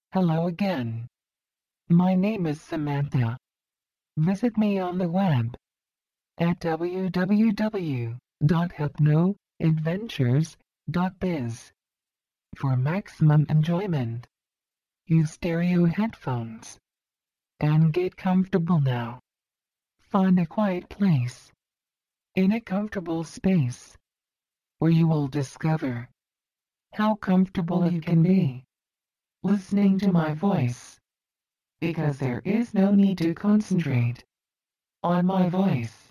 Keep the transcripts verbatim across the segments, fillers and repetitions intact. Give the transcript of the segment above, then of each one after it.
Hello again. My name is Samantha. Visit me on the web at w w w dot hypno adventures dot biz for maximum enjoyment. Use stereo headphones and get comfortable now. Find a quiet place in a comfortable space where you will discover how comfortable you can be listening to my voice, because there is no need to concentrate on my voice.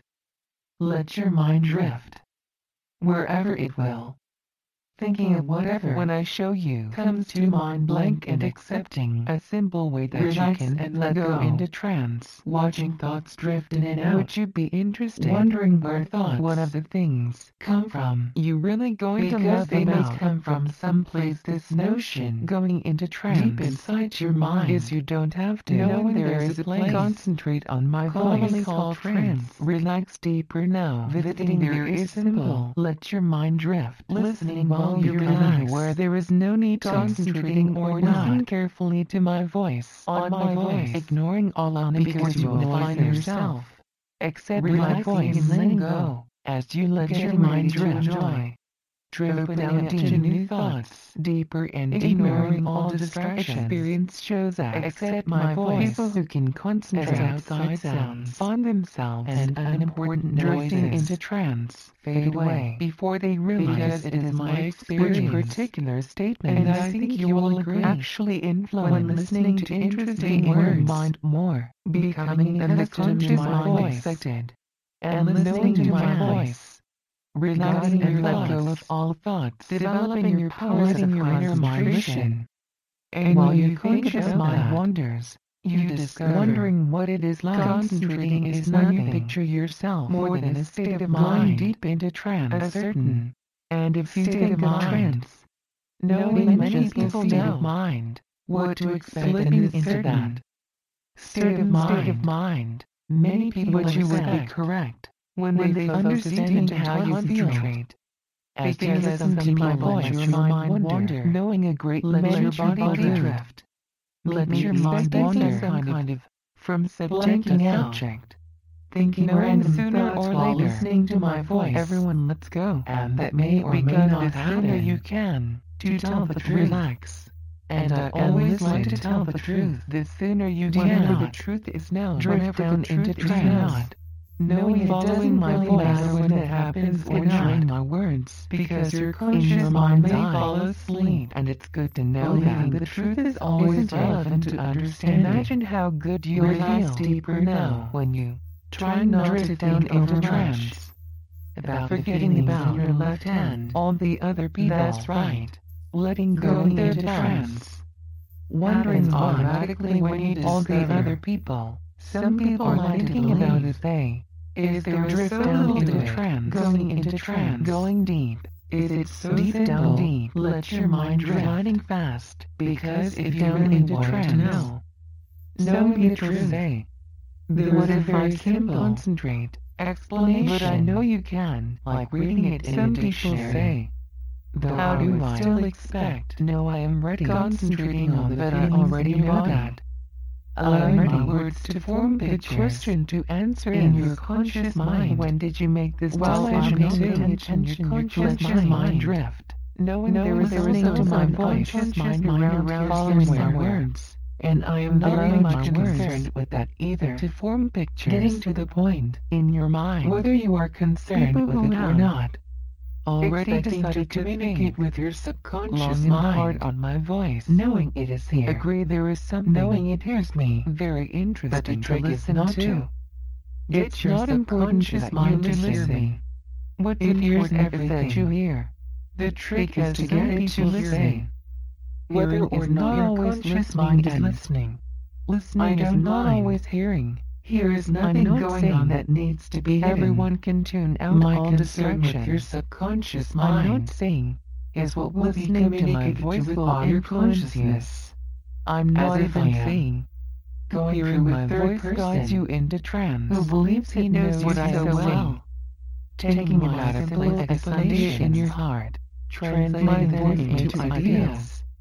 Let your mind drift wherever it will, thinking of whatever when I show you comes to mind, blank and accepting a simple way that relax you can and let go into trance, watching thoughts drift in and out. Would you be interested, wondering where thoughts, one of the things, come from? You really going because to love they them must out. Come from someplace. This notion going into trance deep inside your mind is you don't have to know when there is a place. Concentrate on my voice called trance. Relax deeper now. Visiting there is simple. Let your mind drift, listening while you relax, where there is no need to concentrating or not. Listen carefully to my voice, on my voice, ignoring all on it because you will find yourself. Accept my voice and letting go as you let your mind drift. Enjoy. Drift out into new thoughts, deeper and ignoring all distractions. Experience shows that accept my voice. People who can concentrate as outside sounds find themselves and unimportant drifting into trance fade away before they realize because it is my experience. Which particular statement, and I think you will agree, actually influence when listening to interesting words, mind more, becoming accustomed to my voice, excited, and listening to my voice. Relaxing and let go of all thoughts, developing your powers of finer concentration. And while you think about mind wanders, you discover wondering what it is like. Concentrating is nothing. Picture yourself more than a state of mind deep into trance, a certain and if you state of trance. Knowing many people know mind, what to expect and into that state of mind. State of mind. Many people would you would be correct when they, when they understand how you feel. As you listen to my voice, your mind wander, knowing a great let your body drift. Let your mind wander some kind of from subject to subject, thinking random sooner or later. Listening to my voice, everyone let's go, and that may or may not happen. The sooner you can to tell the truth. Relax. And I always like to tell the truth. The sooner you can, whenever the truth is known, drift down into trance. Knowing it doesn't my really matter when it happens or not my words, because your conscious mind may fall asleep, and it's good to know that the truth is always relevant to understand. Imagine how good you feel deeper now when you try not to down into trance about forgetting about your left hand, all the other people. That's right, letting go into trance, wondering automatically when you discover all the other people. Some people are thinking about if they is there drift down into trance, going into trance, going deep. Is it so deep down deep? Let your mind drift, gliding fast, because if you down into trance, know, know the truth. Say, there was a very simple concentrate explanation, but I know you can, like reading it in a dictionary. Say, though how do I still expect? No, I am ready. Concentrating on that I already know that. Allowing my words to form the question to answer in your conscious mind. When did you make this decision? Attention, your conscious mind drift. Knowing there is listening to my conscious mind around following my words. And I am very much concerned with that either. To form pictures, getting to the point in your mind, whether you are concerned with it or not. Already decided to communicate with your subconscious mind hard on my voice, knowing it is here. Agree there is something, knowing it hears me. Very interesting to listen to. It's your subconscious mind to hear me. What it hears everything you hear. The trick is to get it to listen. Whether or not your conscious mind is listening. Listening is not always hearing. Here is nothing going on that needs to be hidden. Everyone can tune out my all distractions. With your subconscious mind. I'm not saying is what will be communicated to with all your consciousness. I'm not even saying going through my voice guides you into trance. Who believes he knows what I so well. Taking about a simple explanation in your heart, translating them into ideas.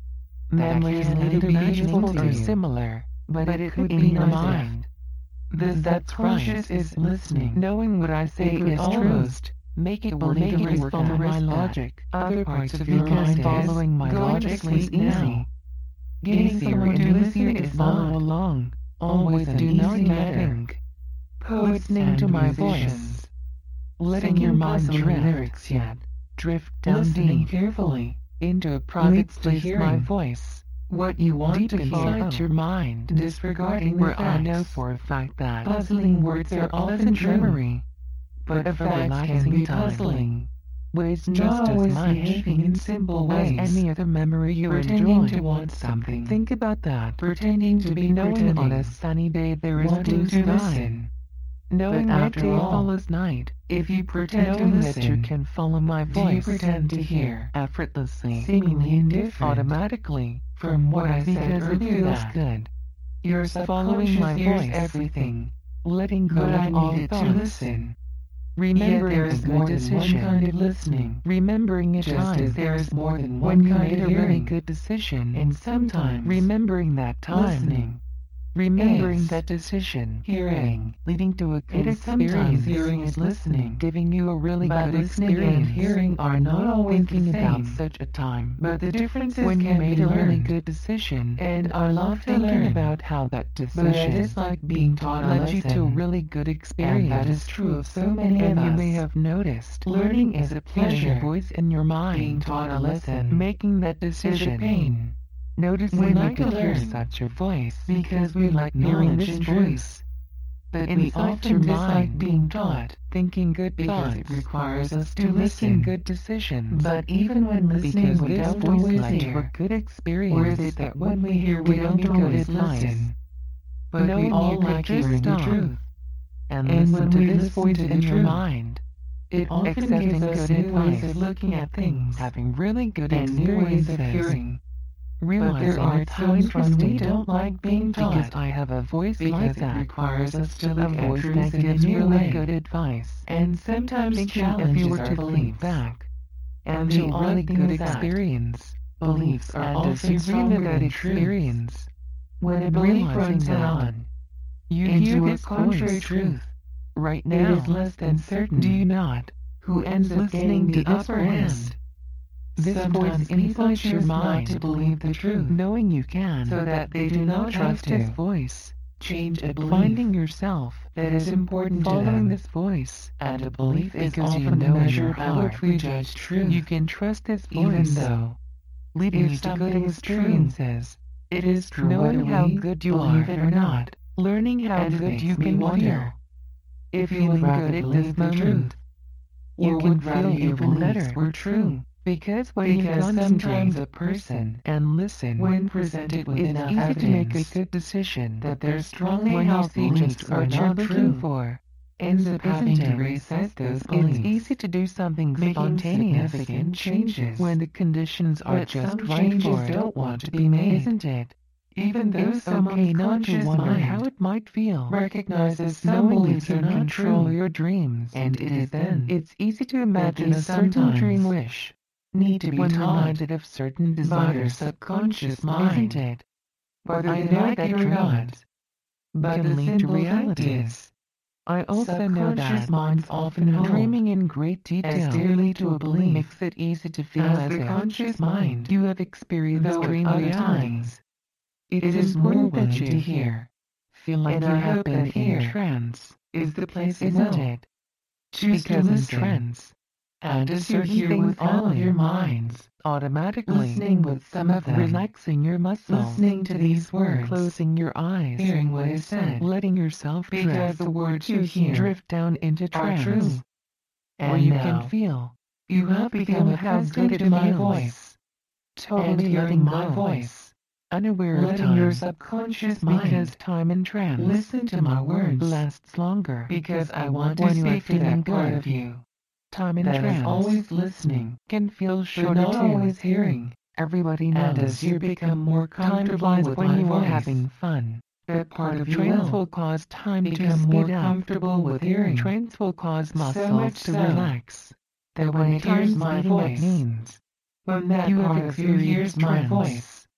Memories and imaginations are similar, but it could be in the mind. The subconscious is listening, knowing what I say is true. Make it believe it will follow my logic. Other parts of your mind following my logic is easy. Getting someone to listen is follow along. Always do not think. Poets listening to my voice. Letting your mind drift lyrics yet. Drift down listening deep, carefully, into a private place my voice. What you want deep to inside hear, your mind, disregarding where I know for a fact that puzzling words are often memory. But a fact can be puzzling. Ways just as much behaving in simple ways as any other memory you pretending to want something. Think about that. Pretending to be knowing on a sunny day there is nothing to listen. Knowing that day follows night. If you pretend to listen, that you can follow my voice. Do you pretend to hear effortlessly, seemingly indifferent, automatically, from what I said earlier that good. You're following my voice everything, letting go of all thoughts. To listen. Remember there is more than one kind of listening. Remembering it just as there is more than one kind of very good decision, and sometimes remembering that time. Listening. Remembering is that decision, hearing, leading to a good experience. Sometimes hearing is listening, giving you a really but good experience. And hearing are not always thinking about such a time, but the difference is when you made a really good decision, and I love thinking about how that decision, but it's like being taught a led you to a really good experience. And that is true of so many of us. And you may have noticed, learning is a pleasure. Voice in your mind, being taught a lesson, making that decision is a pain. Notice we like to hear such a voice because we like hearing this voice. But we often dislike being taught, thinking good because it requires us to listen good decisions. But even when listening we don't always hear a good experience. Or is it that when we hear we don't always listen? But we all like hearing the truth. And listen to this voice in your mind. It often gives us new ways of looking at things, having really good and new ways of hearing. Realizing but there are times when we don't like being taught because I have a voice like that requires us to look at truth that gives really good advice and sometimes challenges if you were to believe back and to really good experience. Beliefs are also stronger than experience. When a belief runs on, you hear this contrary truth. Right now it is less than certain. Do you not? Who ends up listening to the upper hand? This voice influences your mind to believe the truth, knowing you can, so that they do not trust this voice. Change a belief. Finding yourself that is important to following this voice, and a belief is often a measure of how we judge truth. You can trust this voice, even though leading you to good experiences. It is true knowing how good you are or not, learning how good you can feel. If feeling good it is the truth, you can feel even better were true. Because when because you concentrate a person and listen when presented with enough easy evidence to make a good decision that their strongly held beliefs are not true for, ends up having to reset those beliefs. It's easy to do something spontaneous significant changes when the conditions are but just some right for it. Don't want to be made, isn't it? Even though some okay not to wonder how it might feel, recognizes some beliefs are not control your dreams, and it is then it's easy to imagine a certain dream wish. Need to be when reminded of certain desires subconscious mind, isn't it? Whether I know that or not, but can lead to realities. I also know that minds often hold dreaming in great detail as dearly to a belief makes it easy to feel as, as the conscious mind you have experienced dream realities. It is important that you hear, feel like and you I have been here. In trance is the place, isn't it? Choose because in trance. And as you're here with all of your minds, automatically listening with some of them, relaxing your muscles, listening to these words, closing your eyes, hearing what is said, letting yourself drift, because the words you hear drift down into trance, true. And or you now, can feel you have become accustomed to my voice, totally letting my voice, unaware of time, your subconscious mind, because time in trance, listen to my words, lasts longer, because I want to speak to that part of you. Time in trance, always listening, can feel short but not always hearing. Everybody knows. And as you become more comfortable with when you are having fun, that part of trance will cause time to become more comfortable with hearing. Trance will cause muscles to relax. That when it hears my voice means when that you part of you hears my voice,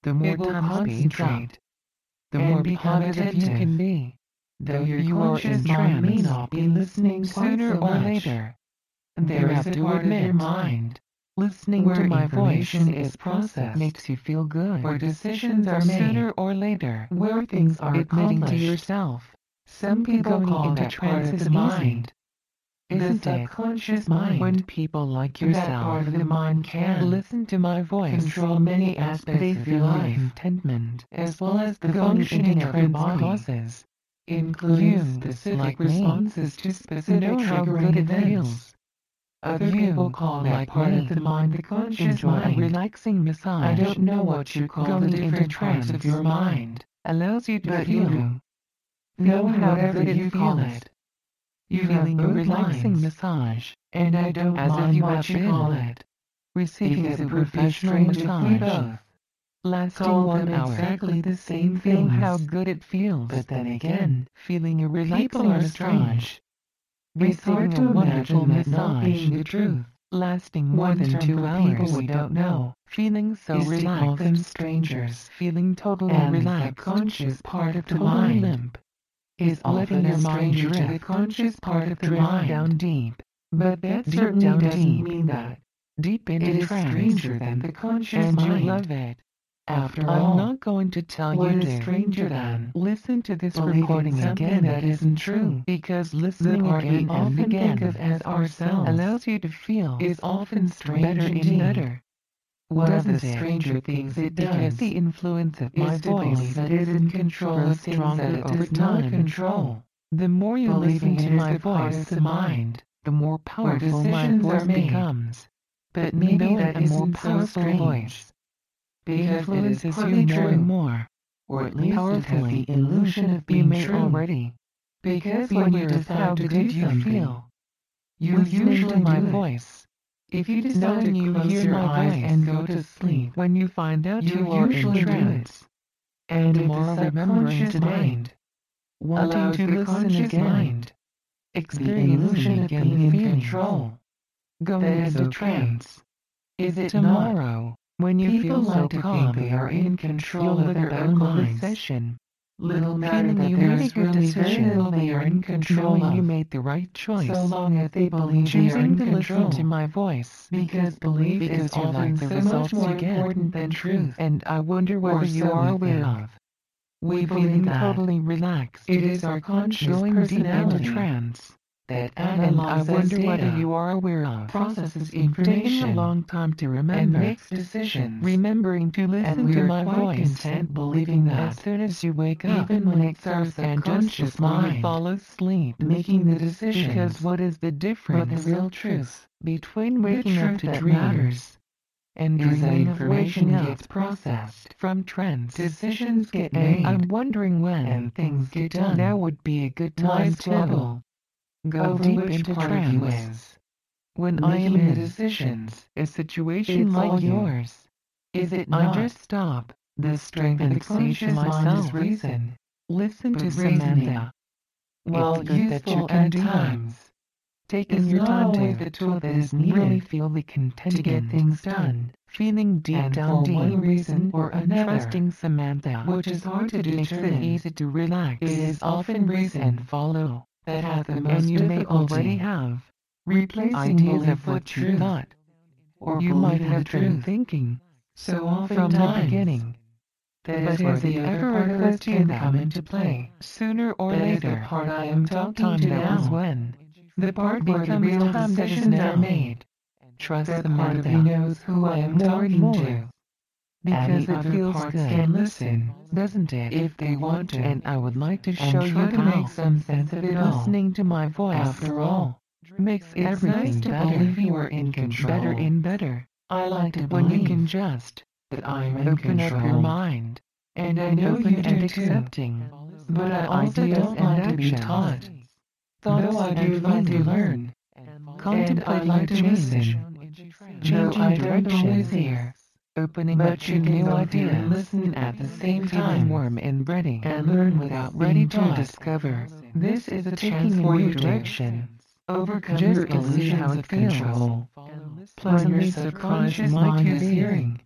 The more time concentrate, the more become attentive you can be. Though your you conscious mind may not be listening sooner or later, there is a part of your mind listening where my voice is processed, makes you feel good, where decisions are made sooner or later, where things are admitting to yourself. Some people call that part of the mind. The subconscious mind. When people like yourself, that part of the mind can listen to my voice, control many aspects of your life, contentment, as well as the functioning of your body, including specific responses to specific triggering events. Other people call that part of the mind the conscious mind. Relaxing massage. I don't know what you call the different parts of your mind. Allows you to feel. Know however you feel it. You feeling a relaxing massage, and I don't as mind if you what you call it. Receiving as a professional massage. Lasting one hour. Exactly the same feeling. How good it feels. But then again, feeling a relaxing massage. It's hard to imagine that not being the truth, lasting more than two hours. People we don't know, feeling so relaxed. Call them strangers, feeling totally and relaxed. The conscious part of the totally mind limp is letting your mind drift to the conscious part of the mind down deep. But that certainly doesn't deep. mean that deep into it is stranger than the conscious and mind. You love it. After all, I'm not going to tell you to stranger than listen to this recording again. That isn't true, because listening again and again think of as ourselves allows you to feel is often strange better and better. One of the stranger things it does, because the influence of my voice that is in control of things that it does not control. The more you listen to my voice, the mind, the more powerful my voice becomes. But maybe that isn't so strange. Because it influences you more and more, or at least it has the illusion of being true already. Because when you decide to do you feel, you usually my voice. If you decide to close your eyes and go to sleep, when you find out you usually do it, and tomorrow remembering tonight, wanting to listen again, experiencing again in control, going into trance. Is it tomorrow? When you People feel so like calm, they are in control of their own mind. Session. Little matter that you made a good decision, little they are in control knowing of. You made the right choice. So long as they believe they are in to control. Listen to my voice. Because belief because is often so much more important than truth. And I wonder whether you so are aware of. We believe that totally relaxed. It is our conscious going personality deep into trance. That and I wonder data, whether you are aware of processes information taking a long time to remember and makes decisions, remembering to listen and to my voice, content believing that as soon as you wake up, even when it's our subconscious mind, fall asleep, making the decision. Because what is the difference? But the real truth between waking up to dreams and dreaming of waking up gets processed from trance. Decisions get made. I'm wondering when and things get done. Now would be a good time to go deep into trance. When I am in decisions, a situation like yours, is it not? I just stop. The strength and excitation myself reason. Listen to Samantha. While useful at times, taking your time to the tool that is needed, really feel the content to get things done, feeling deep and down deep, one reason or another, trusting Samantha, which is hard to do, makes it easy to relax. It is often reason and follow. That have the most and you may already have replacing ideas of what you thought, or you might have been thinking so often from the beginning. That is where the other part of us can come into play. Sooner or that later, the part I am talking to now is when the part where the real decisions are made. Trust the part of you knows who I am talking to. Because it feels good. Can listen, doesn't it? If they want to, and I would like to show you to make some sense of it all. Listening to my voice, after all, makes it's everything nice to better. Believe you are in control. Better and better. I like to when you can just that I'm in open control. Up your mind, and I know you do and accepting. But I also don't like to be taught. Though I do like to learn, contemplate and I like to listen. Changing directions here. Opening but you new idea and listen at the same time, warm and ready, and learn without ready to discover. This is a chance for your direction. Overcome just your illusions of control. Pleasantly subconscious mind is hearing.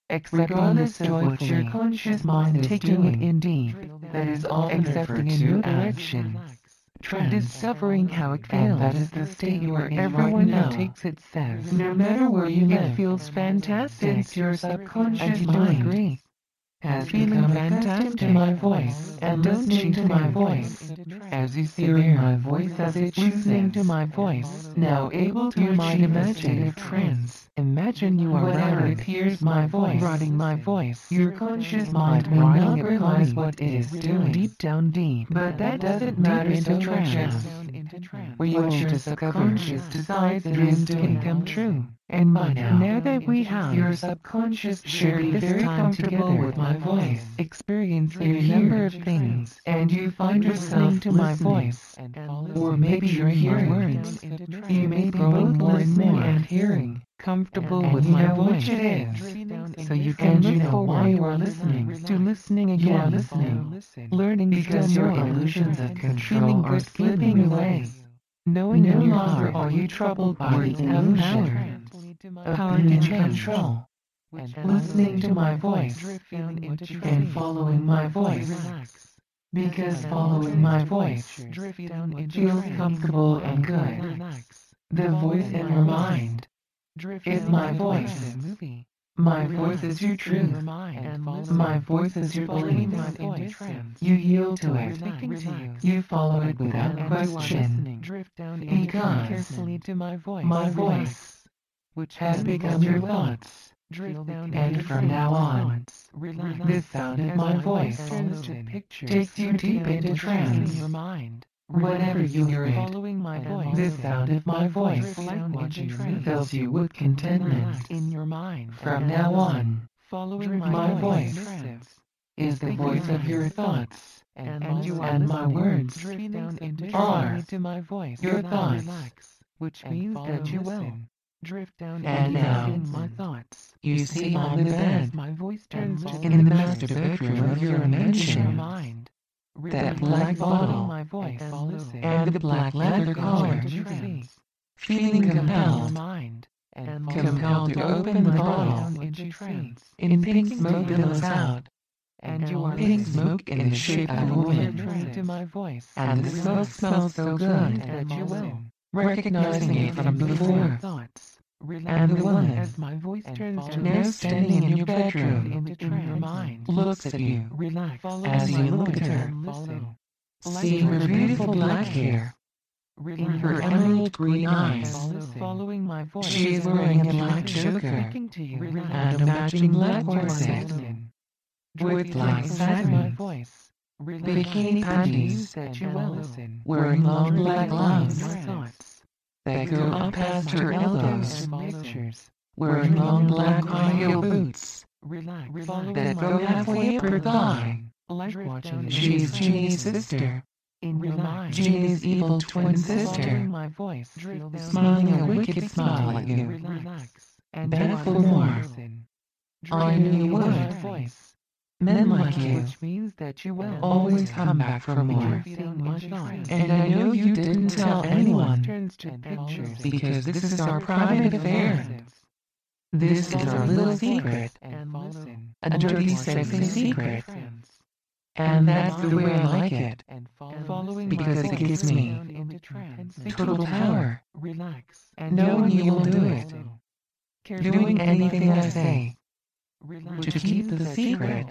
regardless of what your conscious mind is doing. Indeed, that is often accepting a new direction, discovering how it feels. And that is the state you are in. Everyone right now takes it says, no matter where you live, it feels fantastic. Since your subconscious mind agree, has become fantastic to my voice and listening to my voice. As you see my voice as it's listening to my voice, now able to mind imaginative trance. Imagine you are whenever it hears my voice, writing my voice. Your conscious mind may not realize what it is doing deep down deep, but that doesn't matter so much as where your subconscious decides dreams can come true. And by now, now that we have your subconscious should be very comfortable with my voice, experiencing a number of things, and you find yourself to my voice, or maybe you're hearing words. You may be both listening and hearing, comfortable with my voice. It is, so you can look for why you are listening, to listening again, you are listening, learning because your illusions of control are slipping away. Knowing no longer are you troubled by the illusion of power and control, listening to my voice and following my voice, because following my voice feels comfortable and good. The voice in your mind is my voice. My voice is your truth. My voice is your belief. You yield to it. You follow it without question, because my voice which has become your thoughts, and from now on, the sound of my voice takes you deep into trance. Whenever you hear it, the sound of my voice fills you with contentment. From now on, my voice is the voice of your thoughts, and my words are your thoughts, which means that you will drift down and now, in my thoughts. You see on the bed, my voice turns in the master bedroom of your invention, that black bottle and the black leather collar, feeling compelled, compelled to open the bottle. In pink smoke billows out, and you are pink smoke in the shape of a woman, and the smoke smells so good that you will, recognizing it from before. And the woman, as my voice turns to now standing in your bedroom, in your mind, looks at you, as you look at her, seeing her beautiful black hair, in her emerald green eyes, she is wearing a black choker, and a matching black corset, with black satin, bikini panties, wearing long black gloves that go up past her elbows, wearing long black high-heel boots that go halfway up her thigh. She's Jeannie's sister, Jeannie's evil twin sister, smiling a wicked smile at you. Beg for more. I knew you would. Men like you always come back for more. And I know you didn't tell anyone, because this is our private affair. This is our little secret, a dirty, sexy secret. And that's the way I like it, because it gives me total power, knowing you will do it, doing anything I say, to keep the secret.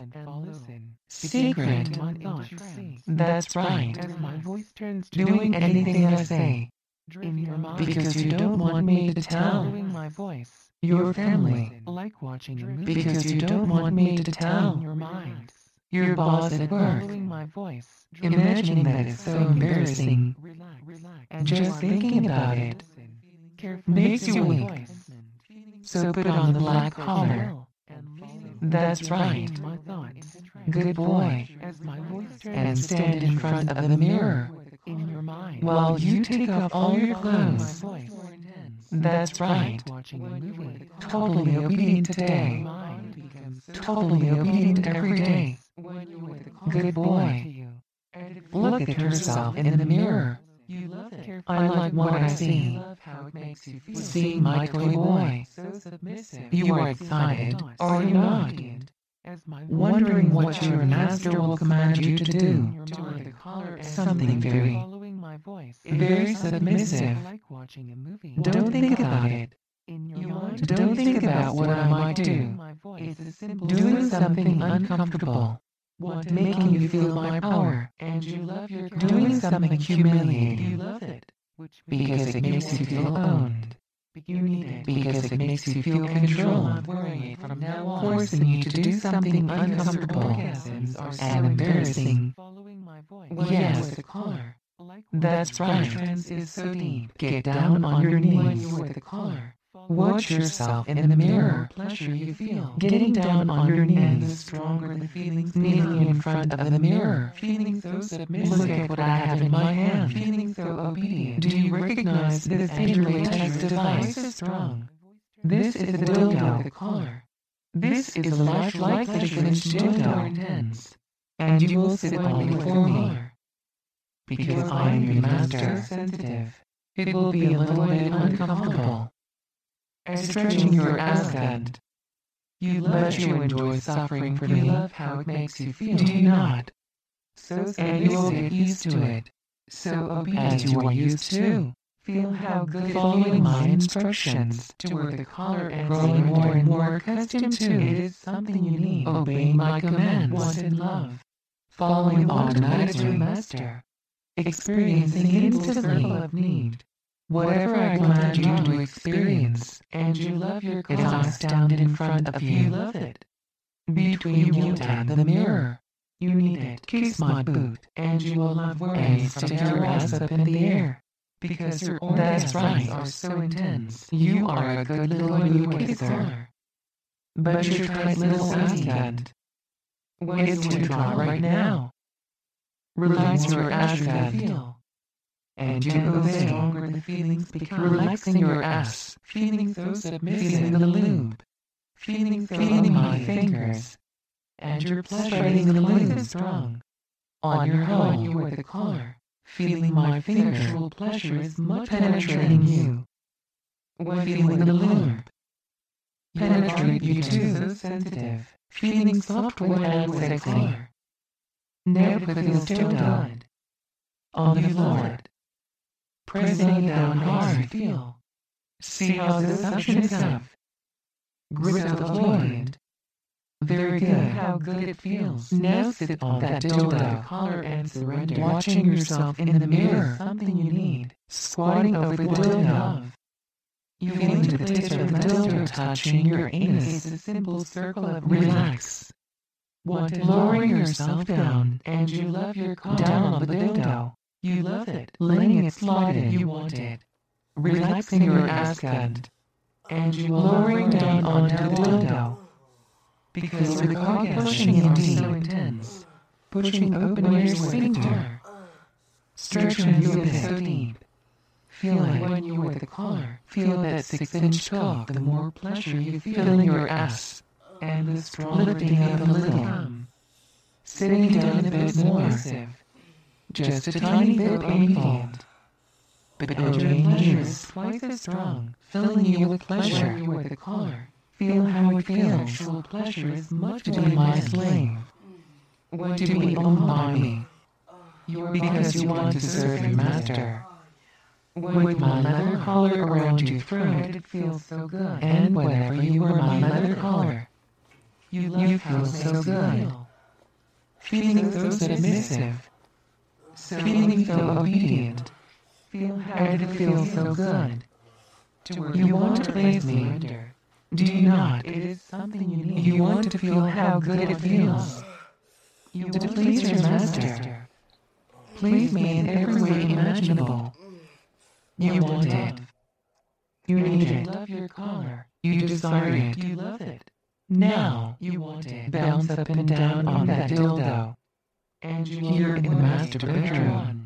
Secret. That's right. Doing anything I say, because you don't want me to tell your family, because you don't want me to tell your boss at work, imagining that it's so embarrassing. Just thinking about it makes you weak. So put on the black collar. That's right. Good boy. And stand in front of the mirror while you take off all your clothes. That's right. Totally obedient today. Totally obedient every day. Good boy. Look at yourself in the mirror. I like what I see. it makes you feel. Seeing my toy boy. So submissive. You are excited, are you not? As my Wondering what your master will command you to do. toward the collar and Something very, following my voice. very submissive. Like watching a movie. Don't think about it. In your You mind, want- don't think about what I might do. My voice is simple. Doing something uncomfortable. Want to Making you feel my power. and you love your Doing something You humiliating. love it, which Because it makes you feel owned. you need it. Because it makes you feel controlled. Worrying from now on. Forcing you to do something uncomfortable Orgasms are so and embarrassing. Following my voice. Yes. With the collar. Like That's right. Trance is so deep. Get down on your When knees. you're with the collar. Watch yourself in the mirror. Pleasure you feel. Getting down on your And the knees. stronger the feelings Kneeling in front of the mirror. Feeling so submissive. Look at what I have in my hand. Feeling so obedient. Do you recognize this interlatex device? is strong. This is a With dildo. the collar. This is a lifelike six-inch dildo. intense. And you will sit on it for me. Because I am your master. Sensitive. It will be a little bit uncomfortable. Stretching your ass band. You love But it. you enjoy suffering for You me. love how it makes you feel. Do you not? So And you will submissive. get used to it. So obedient. As you are used to. Feel how good it Following feels my instructions. to work the collar and Growing more and surrender. more accustomed It to. is something you need. Obeying my commands. Wanted love. Following You want to automatically. please your master. Experiencing Instant circle instantly. of need. Whatever I command you to experience. And you love your It collar. is stand in front of You you. love it. Between you and the mirror. You need it. Kiss my boot. And you will love And worrying from stick now your ass on. up in the air. Because your That's orgasms right. are so intense. You are a good little When new you with the kisser. collar. But your tight little ass When band. When It's you too with dry the right collar. now. Relax Relax your ass pleasure you band. feel. And you And the obey. stronger the feelings become. Relaxing your ass. Feeling so submissive. Feeling the lube. Feeling so Feeling my obedient. fingers. And your pleasure Spreading is the nice lube. and strong. On your When hole. you with the collar. Feeling my finger. Sexual pleasure is much Penetrating you. When Feeling the lube. Penetrate you too. too. So sensitive. Feeling soft, wet, and with the sexy. collar. Now It put feels your so dildo good. on the You love floor. it. Pressing it down How makes you hard. feel. See how the suction is up. Grip So the floor. obedient. Very Feel good. how good it feels. Now sit on that Toward the dildo. collar and surrender. Watching yourself in the mirror. Something you need. Squatting over the Want to dildo. love. You Feeling want the to tip please your of the master. dildo touching your It's anus. a simple circle of need. Relax. Want to Lowering love yourself down. And you love your collar. Down on the dildo. You love it. Letting it slide in. You want it. Relaxing your ass band. And you will Lowering love down worrying onto from the now on. dildo. Because Feel your the cock orgasms pushing in are deep. so intense. Pushing open When your you're with the sphincter. collar. Stretching You your feel so pit. deep. Feel Like it. when you're with the collar. Feel that six-inch cock. The more pleasure you feel. Filling your ass. And the stronger Lifting the up a feelings little. become. Sitting Feeling down a bit more. submissive. Just a Feeling tiny so bit painful. obedient. But And your obeying pleasure you. is twice as strong. Filling you with When pleasure. you're with the collar. Feel how it feels Sexual pleasure is much to more be my intense. slave. When To you be with the owned by collar. me. Your Because body you want to is serve your sensitive. master. When With you my with the leather collar. collar around your throat. It feels so good. And whenever you wear my You love leather it. collar. You love You how feel it so makes you good. feel. Feeling So so submissive. So Feeling so obedient. Feel how And it good feels so good. To work You the want collar to please and me. surrender. Do you not? It is something you need. You want to feel how good it feels. You To want to please your your master. Please me in every way imaginable. You want it. You need You it. love your collar. You desire it. You love it. Now, You want it. bounce up and down on that dildo. And you Here love in the worrying master from now bedroom. on.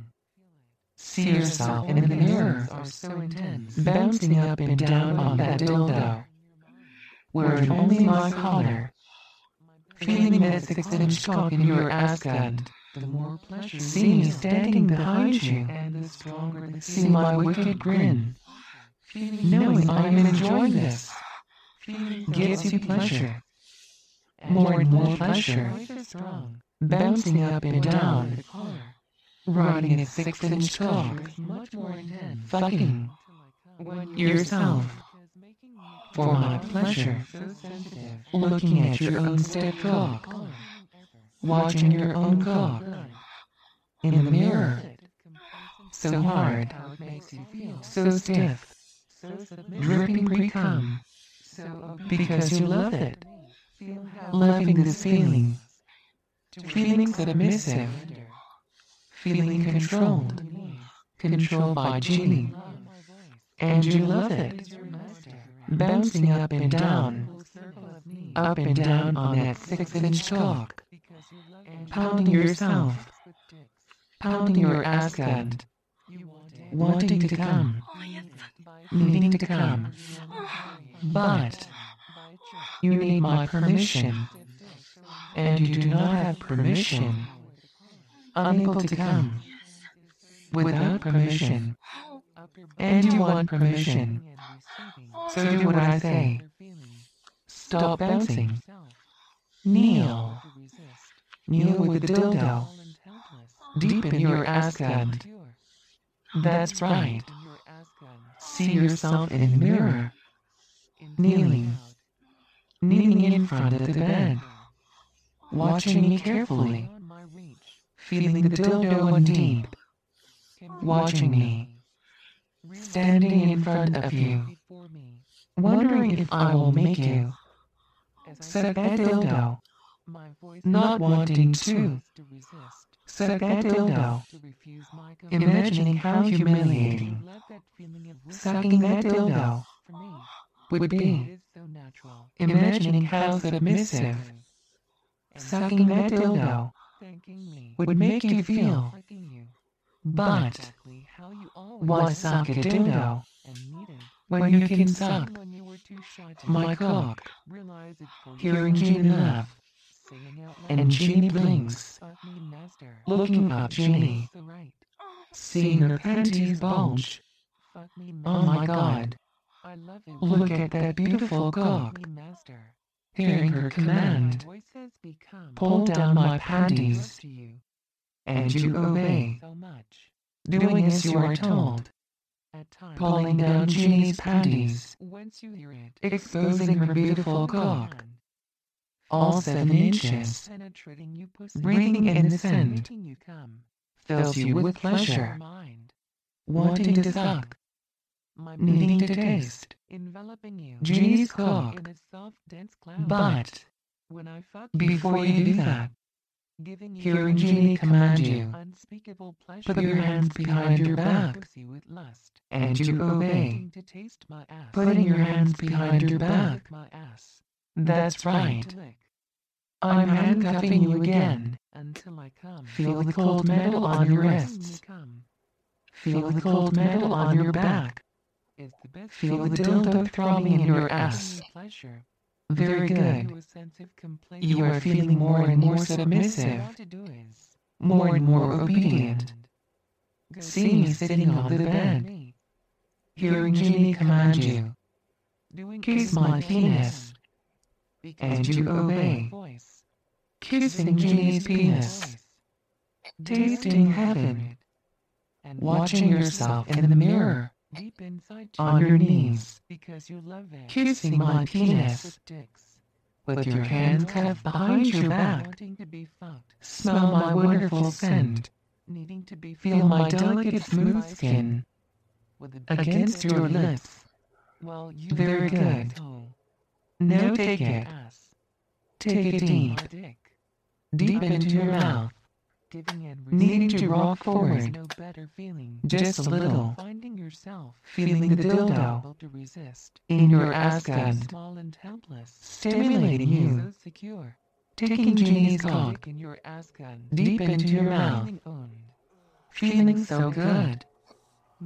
See yourself in the mirror, Are so intense. bouncing up and down on that dildo. Wearing only my collar. Feeling that six-inch cock in your ass band. The more pleasure See me standing behind you. and the stronger the See my wicked grin. Feeling Knowing I am enjoying this feeling gives you pleasure. More and more pleasure. strong. Bouncing up and down. Riding a six-inch cock. Much more intense. Fucking When yourself for my pleasure. so sensitive. Looking at your own stiff cock. Watching your own cock in the mirror. So hard. How it makes you feel. So stiff. So submissive. Dripping pre-cum. So obedient. Because you love it. Feel how Loving this feeling. to Feeling submissive. Feeling controlled. Controlled by Genie. And you love it. Bouncing up and down. Up and down on that six-inch cock. Pounding yourself. Pounding your ass cut. Wanting to come. Needing to come. But you need my permission. And you do not have permission. Unable to come. Without permission. And you want permission. So do what I say. Stop bouncing. Kneel. Kneel with the dildo. Deep in your ass cut. That's right. See yourself in the mirror. Kneeling. Kneeling in front of the bed. Watching me carefully. Feeling the dildo on deep. Watching me. Standing in front of you. Wondering if I will make you. Suck that dildo. Not wanting to. Suck that dildo. Imagining how humiliating sucking that dildo would be. Imagining how submissive sucking that dildo would make you feel. But why suck a dildo when you can suck my cock? Hearing Genie laugh and Genie blinks, looking up Genie, seeing her panties bulge. Oh my God, look at that beautiful cock. Hearing her command, pull down my panties, and you obey, doing as you are told, pulling down Genie's panties, exposing her beautiful cock, all seven inches, breathing in the scent, fills you with pleasure, wanting to suck, needing to taste Genie's cock. But before you do that, hearing Genie command you, put your hands behind your back, and you obey, putting your hands behind your back. That's right. I'm handcuffing you again. Feel the cold metal on your wrists. Feel the cold metal on your back. Feel the dildo throbbing in your ass. Very good. You are feeling more and more submissive, more and more obedient. See me sitting on the bed, hearing Genie command you, kiss my penis, and you obey, kissing Genie's penis, tasting heaven, watching yourself in the mirror, on your knees, kissing my penis, with your hands cuffed behind your back, smell my wonderful scent, feel my delicate smooth skin against your lips. Very good. Now take it. Take it deep. Deep into your mouth. Needing to rock forward. Just a little. Feeling the dildo in your ass cut. Stimulating you. Taking Genie's cock deep into your mouth. Feeling so good.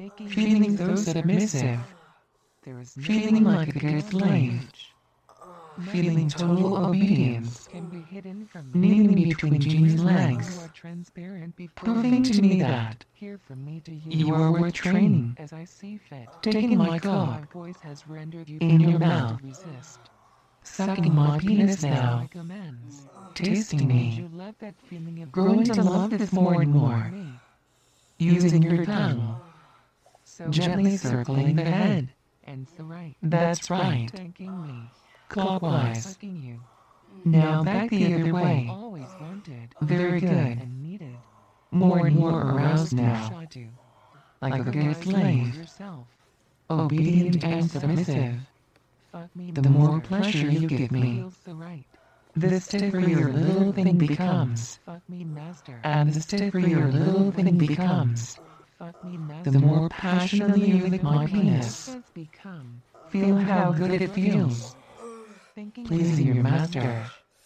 Feeling so submissive. Feeling like a good slave. feeling total obedience, can be hidden from me. kneeling between Jean's You legs, are transparent before proving me. to me that Here from me to you. you are worth training, As I see fit. taking my My cock voice has rendered you in your powerless mouth, to resist. sucking my penis My now, commands. tasting Would me, you let that feeling of growing to love this more and more, me? using your tongue, So gently circling the head. and the right. That's right, Taking me. clockwise. Sucking you. Now back the other way. Always wanted. Very good. And needed. More and more aroused Push now, I do. like a good Provide slave, yourself. obedient and submissive. Fuck me The more master. pleasure you give me, Feels the right. the stiffer your little thing becomes, Fuck me master. and the stiffer your little thing becomes, Fuck me master. the more passionately you lick my penis. Has become. Feel how good it feels, Thinking pleasing that your master.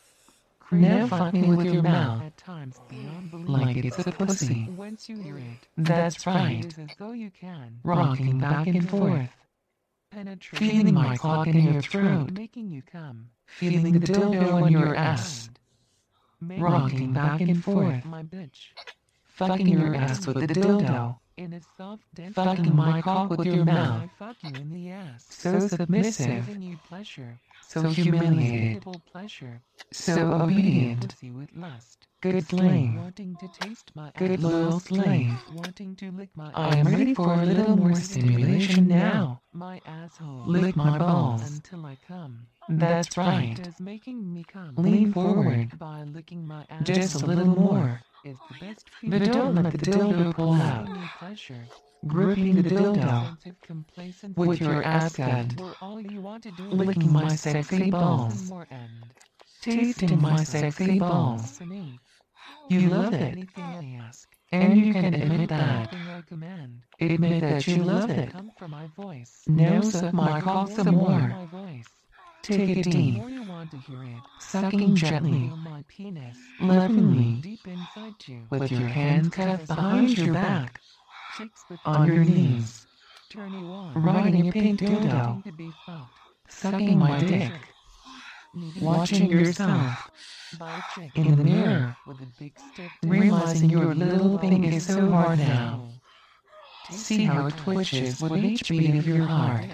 Now fuck me with your mouth, at times beyond belief. like it's a pussy. Once you hear it, That's it right, is as though you can rocking back and forth, penetrate feeling my cock in your throat, making you come, feeling the dildo on your ass, making rocking back and forth, my bitch fucking your ass with the dildo, in a soft dense fucking my cock with your mouth, I fuck you in the ass, so submissive, giving you pleasure, so humiliated, little pleasure, so obedient, pussy with lust, good slave, wanting to taste my good ass, loyal slave. wanting to lick my I am ready for a little more stimulation now. my asshole, Lick my balls. until I come. That's right. It is making me come. Lean forward, by licking my ass. just a little more, is the best but don't let the dildo pull out, Giving me pleasure. gripping the dildo Sense of complacency. with your ass gun, Were all you want to do. licking my sexy One balls, more end. tasting my sexy balls. For me. You love it, Anything I ask. and you can admit that. Anything I command. Admit that you love it. Come from my voice. Now suck my cock some more. My voice. Take it The deep, more you want to hear it. sucking gently, Feel my penis. lovingly, Deep inside you. with your hands cuffed behind your back, Cheeks with on your knees, Turn you on. riding a pink dildo, Wanting to be fucked. sucking my dick, Needing watching yourself by a chick. in the mirror, With a big stiff dick. realizing your little thing is so hard now. Tasting See how my it ass. twitches with each beat of your heart.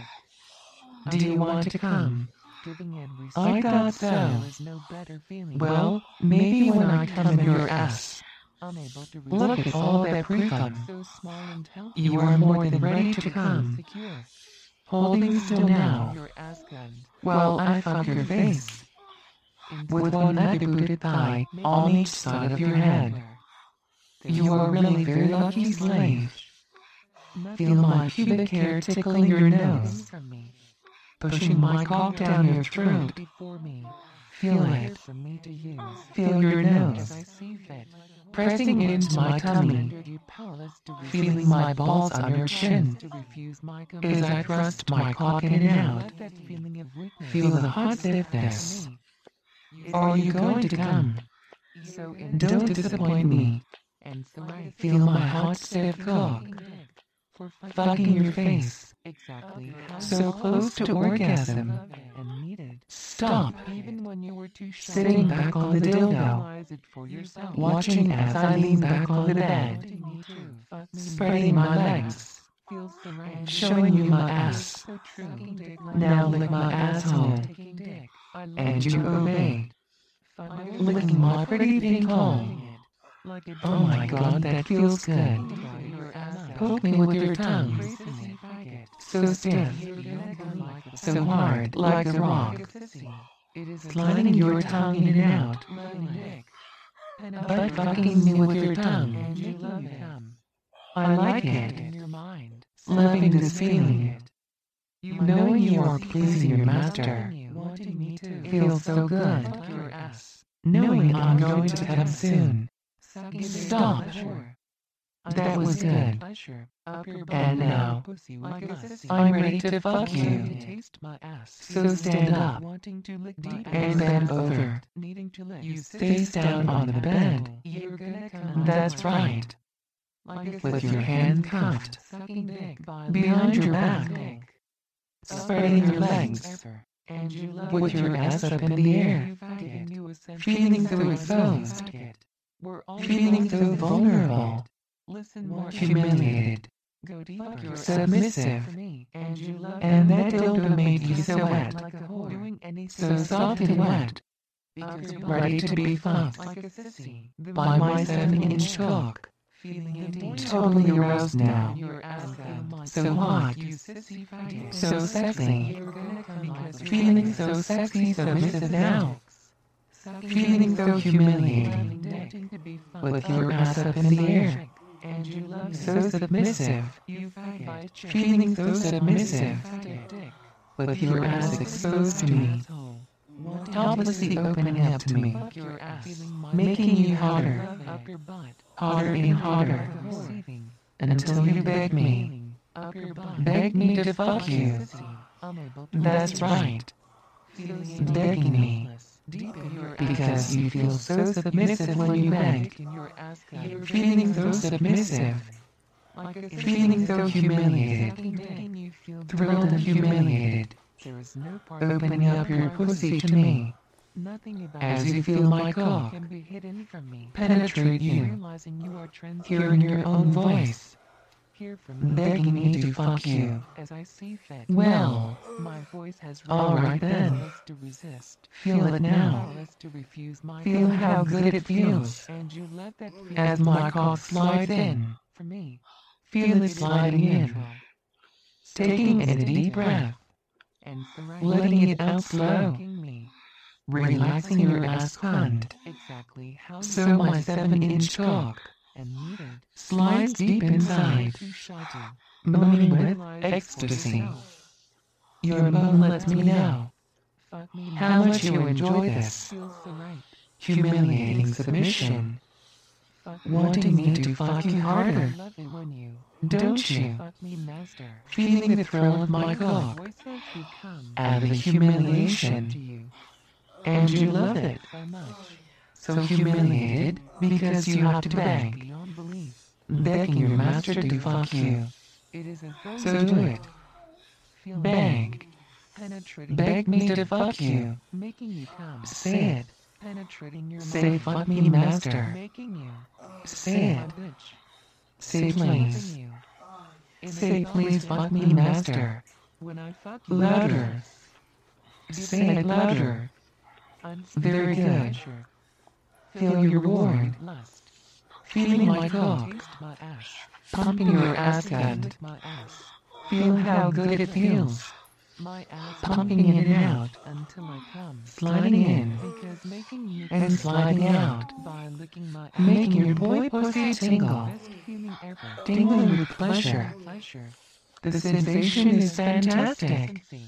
Do you want to come? Giving and I receiving. thought so. There is no better feeling. Well, maybe when I come in your ass. Unable to Look resist. at all that pre-cum. So small and healthy. You are more than ready to come. Secure. Holding still now, Your ass gun. while I fuck your face, with one other booted thigh on each side of your head. You are really very lucky slave. Feel my pubic hair tickling your nose, From me. pushing my cock down your throat. Before me. Feel Here it, for me to use. feel your As nose, I see fit. pressing into my tummy, Rendered you powerless to resist. feeling my balls on your chin, To refuse my as I thrust my cock in and out. Let that feeling of weakness. Feel the hot stiffness. me. Are you going to come? So Don't disappoint me. And so I Feel my hot stiff cock, for fucking your face, exactly how so close to orgasm. and needed. Stop, Even when you were too shy. sitting back on the dildo, Realize it for yourself. watching as I lean back on the bed, Wanting me to fuck me spreading my legs, feels the right. showing you my ass. So true. Now lick my asshole, Taking dick. I love and it. you obey, Fuck me. licking my pretty pink hole. Like a Oh my god, that feels good. Your ass out. Poke me with your tongue, Crazy faggot. so stiff, so hard, like a rock, It is a sliding your tongue in and out, letting dick. but fucking me with your tongue. And you love it. I like it, In your mind. loving this feeling, You knowing you are pleasing your master, wanting me to feels so good, fuck your ass. knowing I'm going to come soon. Sucking Stop. pleasure. That was good. Pleasure. Up your And butt. now, Pussy with a sissy. I'm ready to fuck Wanting you. to taste my ass. So stand up, Wanting to lick my and ass. bend over, Needing to lick. you face down on the bed. You're gonna come. That's right, Like a with your sissy. hand cuffed Sucking dick by behind your the back, neck. spreading your legs, And you love with it. your ass up in the air, You faggot. You essentially feeling so faggot. exposed, Faggot. We're all feeling so exposed. vulnerable, Listen more. humiliated, Go deeper. Your ass submissive, for me. And you love and it. that dildo made you so wet, Like a whore. Doing anything so soft and wet, because you're ready to be fucked like a sissy. The by my moment seven-inch you cock. feeling indeed. Totally aroused now, Your ass got so hot, you sissy faggot. so sexy, You're gonna come because you're feeling so sexy, submissive now, feeling so humiliated, with your ass up in the air, and you love so it. submissive, You faggot. feeling so submissive, Dick. with your ass exposed to me, helplessly opening up to me, Fuck your ass. making you hotter, Up your butt. hotter and hotter, Receiving. until you beg me, Up your butt. beg me to fuck you. Sissy. Unable to That's right, Feeling begging me, helpless. Deep in your because ass. you feel so submissive when you beg, In your ass cut. feeling so submissive, Like a feeling so humiliated, Making you feel thrilled and humiliated, There is no part opening up your pussy to me, Nothing about as it you feel my cock can be hidden from me. penetrate you, Realizing you are trans. hearing your own voice, Hear from me. begging me to fuck you. As I see fit. Well, My voice has all right then, powerless to resist. feel it now, Powerless to refuse my feel how good it feels, And you let that feel as my cock slides in, for me. feel it sliding in, taking in a deep breath, And surrender. letting it out slow, Fucking me. relaxing your ass cunt, Exactly how so my seven-inch cock and needed. slides deep inside, Too shy to moaning with realize ecstasy. yourself. Your moan lets me know Fuck me how now. much you enjoy this Feels so right. humiliating submission, Fuck me. wanting me to fuck you harder, I love it when you don't you? fuck me master. Feeling the thrill of my cock, Voice says you come and the to humiliation, you and you love it, so much. so humiliated because you have to beg, Beyond belief. begging your master to fuck you. It is as though So you do it, feel beg, penetrating beg me to fuck you, making you come. say it, Penetrating your say mind. fuck me master, Making you say my it, bitch. say Loving please, you. In a say soft please way. fuck me master, When I fuck you louder, say it louder, very good, Pleasure. feel your reward, Lust. feeling my cock, Taste my ass. pumping your ass gun, Lick my ass. feel how good it feels, My ass. pumping in and out, Until I come. sliding in, Because making you and sliding out, by licking my ass. making your boy pussy tingle, Best feeling ever. tingling with pleasure. Pleasure. The sensation is fantastic, Consistency.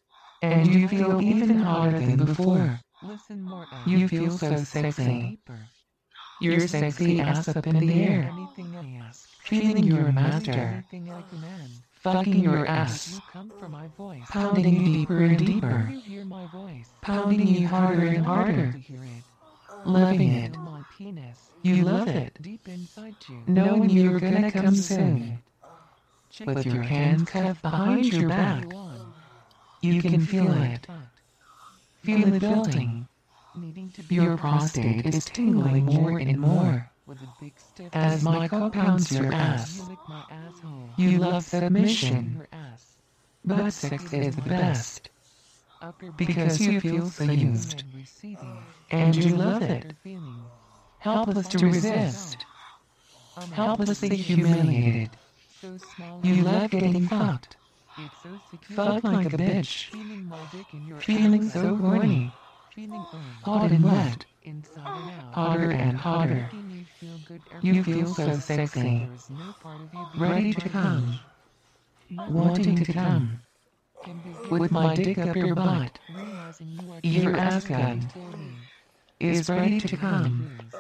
and you feel even hotter than before. Listen more. ass. You feel so sexy, Deeper. your sexy ass up in the air, Anything I ask. feeling your master, Anything I command. fucking your ass, You come from my voice. pounding you deeper and deeper, You hear my voice. pounding you harder and harder, To hear it. loving it. Feel my penis. You love it, Deep inside you. knowing you're gonna come soon. Check With your hands cuffed behind your back, you on. you can feel it, But feel it building. needing to be Your prostate is tingling more and more with a big stiff as my cock pounds your ass. You lick my asshole. You love submission, Your ass. but sex is the best Up your because you feel so used, and receiving. and you love it, Your feelings. helpless to resist, I'm helplessly humiliated. so small. You love getting fucked, It's so secure. fucked like a bitch, Feeling my dick in your feeling ass. so horny, Feeling on. hot and wet, Inside and out. hotter and hotter. Making you feel good You every feel so sexy, There is no part of you ready to come, Not wanting to come, can be with my dick up your butt, realizing you are your too ass ready gun for me. is ready to come, Yes.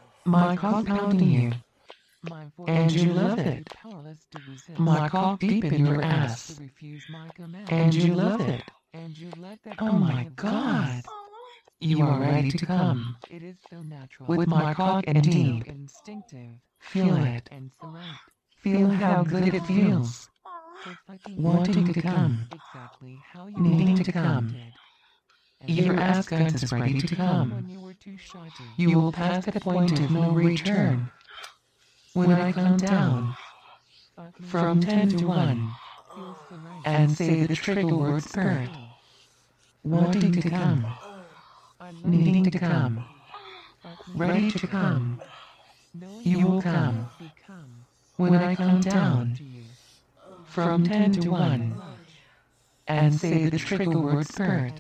my cock pounding you, My voice and you is love too it, powerless to resist. my cock deep in your To ass, refuse my command. and you love it. And you let that Oh come my with God, us. you are ready to come, It is so natural. with my cock and so deep, instinctive feel it, and select. feel how good it feels, wanting to come, exactly how you needing to wanted come. it. Your ass gun is ready to come. When you were too shy to. You will pass the point of no return. When I count down from ten to one and say the trigger word spurt, wanting to come, needing to come, ready to come, you will come. When I count down from ten to one and say the trigger word spurt,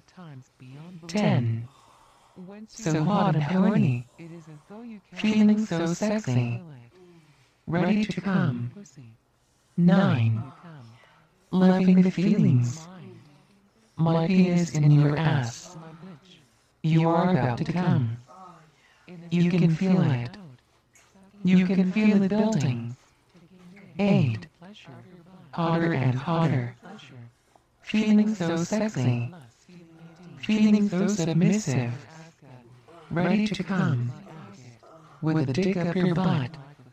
ten, so hot and horny, feeling so sexy, ready to come, nine, loving the feelings, my penis in your ass, you are about to come, you can feel it, you can feel it building, eight, hotter and hotter, feeling so sexy, feeling so submissive, ready to come, with a dick up your butt,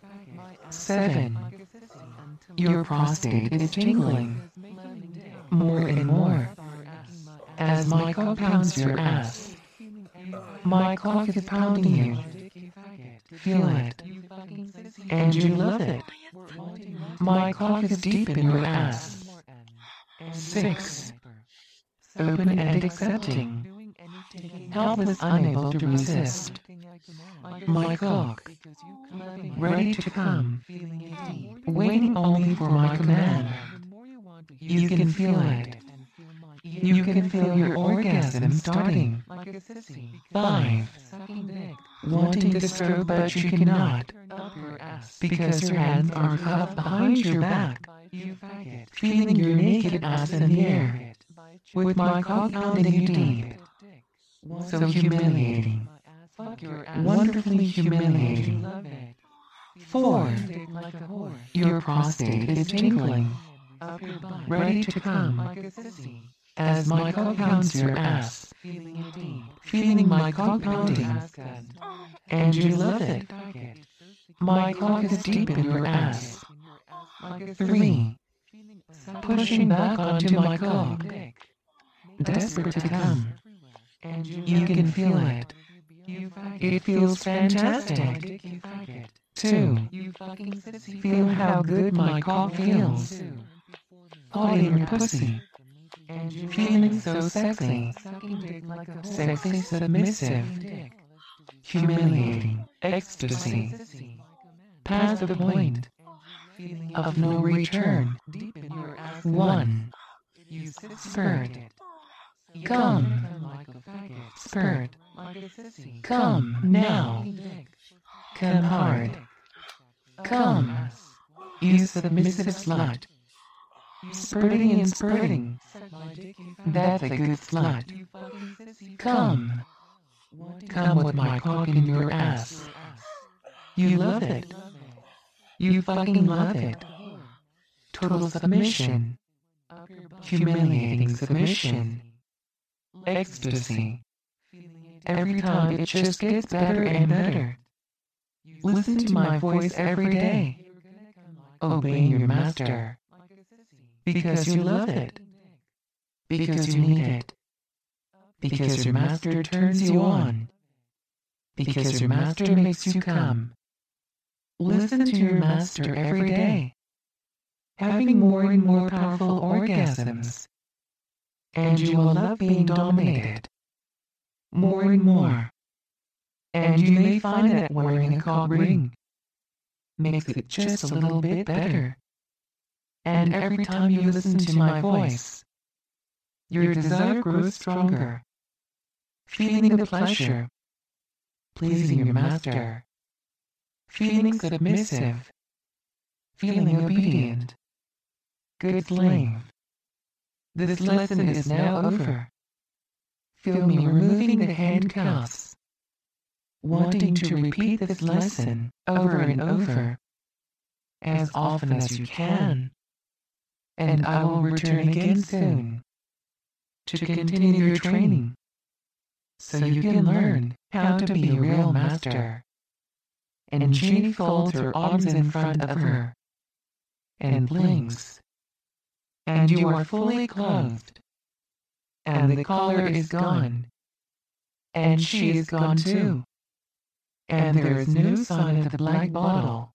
seven, your prostate is tingling, more and more, as my cock pounds your ass, my cock is pounding you, feel it, and you love it, my cock is deep in your ass, six, open and accepting, helpless unable to resist, my cock, ready to come, waiting only for my command, you can feel it, you can feel your orgasm starting, five, wanting to stroke but you cannot, because your hands are cupped behind your back, feeling your naked ass in the air, with my cock pounding you deep, so humiliating, wonderfully humiliating. Four, your prostate is tingling, ready to come, as my cock pounds your ass, feeling my cock pounding, and you love it, my cock is deep in your ass. Three, pushing back onto my cock, desperate to come, you can feel it, it feels fantastic. Two, feel how good my cock feels, hot in your pussy, feeling so sexy, sexy submissive, humiliating, ecstasy, past the point of no return. One, spurt, come, spurt, come now, come hard, come, you submissive slut, spurting and spurting, that's a good slut, come, come with my cock in your ass, you love it, you fucking love it, total submission, humiliating submission, ecstasy, every time it just gets better and better. Listen to my voice every day, obeying your master, because you love it, because you need it, because your master turns you on, because your master makes you come. Listen to your master every day, having more and more powerful orgasms, and you will love being dominated, more and more. And you may find that wearing a cock ring makes it just a little bit better. And every time you listen to my voice, your desire grows stronger, feeling the pleasure, pleasing your master, feeling submissive, feeling obedient. Good slave. This lesson is now over. Feel me removing the handcuffs, wanting to repeat this lesson over and over, as often as you can, and I will return again soon to continue your training, so you can learn how to be a real master. And Jeannie folds her arms in front of her and blinks. and you are fully clothed. And the collar is gone. And she is gone too. And there is no sign of the black bottle.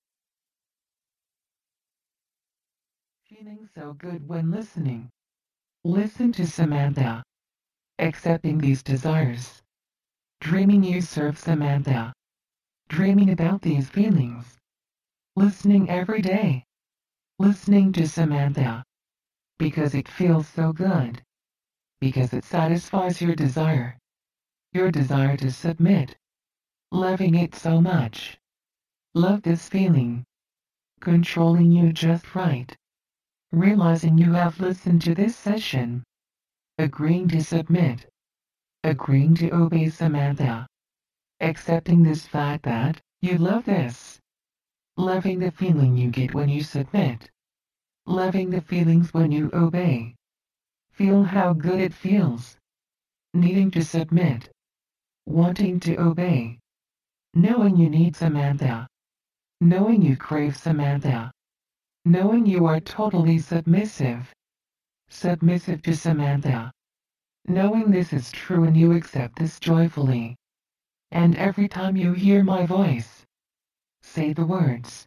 Feeling so good when listening. Listen to Samantha. Accepting these desires. Dreaming you serve Samantha. Dreaming about these feelings. Listening every day. Listening to Samantha. Because it feels so good. Because it satisfies your desire. Your desire to submit. Loving it so much. Love this feeling. Controlling you just right. Realizing you have listened to this session. Agreeing to submit. Agreeing to obey Samantha. Accepting this fact that you love this. Loving the feeling you get when you submit. Loving the feelings when you obey. Feel how good it feels. Needing to submit. Wanting to obey. Knowing you need Samantha. Knowing you crave Samantha. Knowing you are totally submissive. Submissive to Samantha. Knowing this is true and you accept this joyfully. And every time you hear my voice, say the words.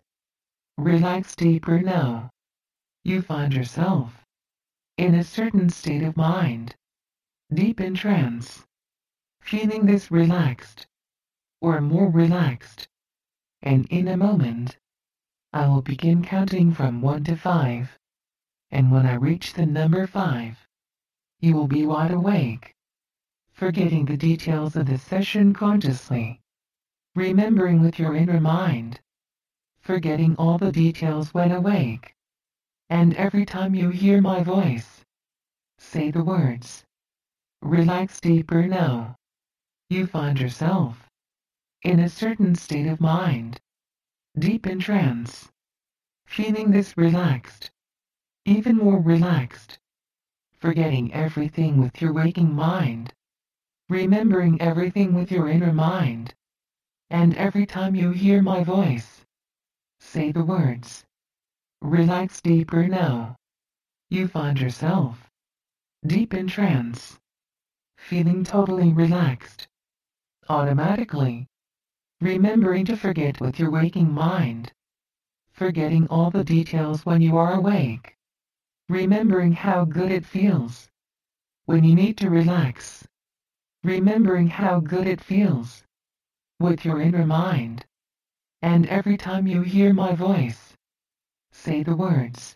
Relax deeper now. You find yourself in a certain state of mind, deep in trance, feeling this relaxed, or more relaxed. And in a moment, I will begin counting from one to five. And when I reach the number five, you will be wide awake, forgetting the details of the session consciously, remembering with your inner mind, forgetting all the details when awake. And every time you hear my voice, say the words. Relax deeper now. You find yourself in a certain state of mind, deep in trance, feeling this relaxed, even more relaxed, forgetting everything with your waking mind, remembering everything with your inner mind. And every time you hear my voice, say the words. Relax deeper now. You find yourself deep in trance, feeling totally relaxed, automatically, remembering to forget with your waking mind, forgetting all the details when you are awake, remembering how good it feels when you need to relax, remembering how good it feels with your inner mind. And every time you hear my voice, say the words.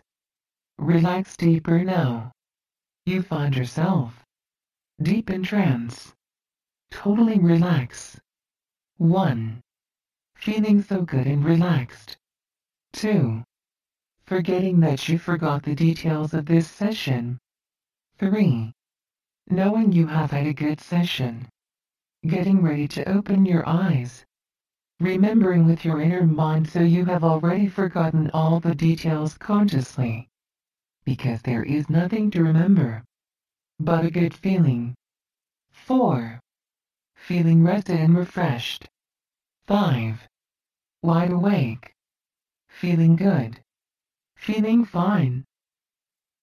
Relax deeper now. You find yourself deep in trance, totally relaxed. one. Feeling so good and relaxed. two. Forgetting that you forgot the details of this session. three. Knowing you have had a good session. Getting ready to open your eyes. Remembering with your inner mind so you have already forgotten all the details consciously. Because there is nothing to remember but a good feeling. four. Feeling rested and refreshed. five. Wide awake. Feeling good. Feeling fine.